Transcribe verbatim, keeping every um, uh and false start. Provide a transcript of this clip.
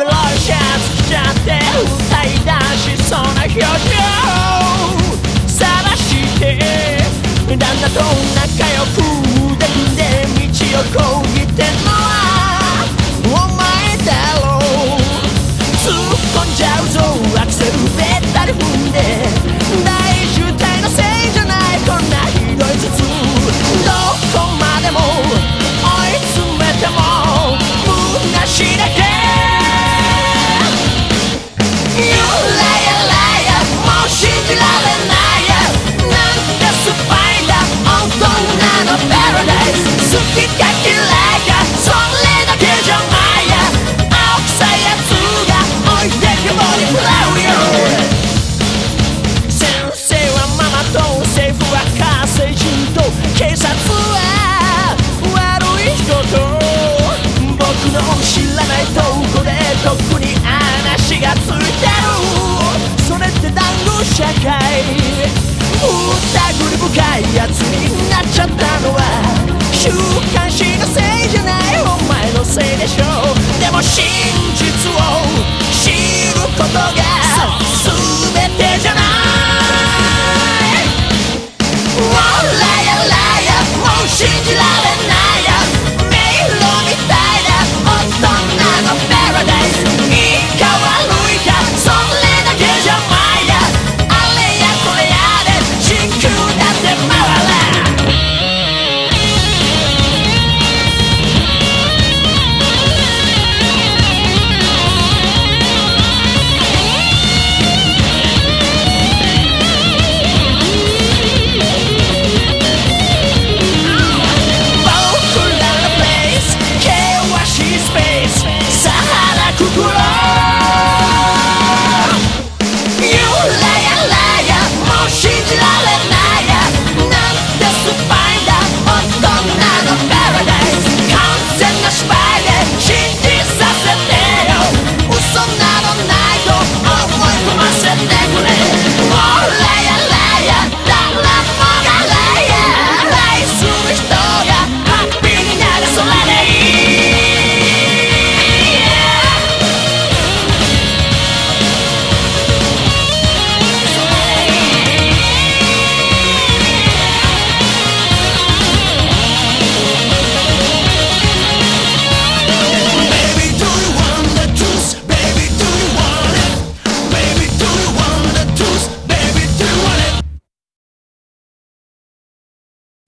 白いシャツ着ちゃって歌い出しそうな表情晒してだんだんと仲良く腕組んで道をこぎてんのはお前だろう突っ込んじゃうぞアクセルべったり踏んで大渋滞のせいじゃないこんなひどい頭痛どこまでも追い詰めても虚しだけ You liar liar もう信じられないやなんだスパイダー本当なのパラダイス好きか嫌い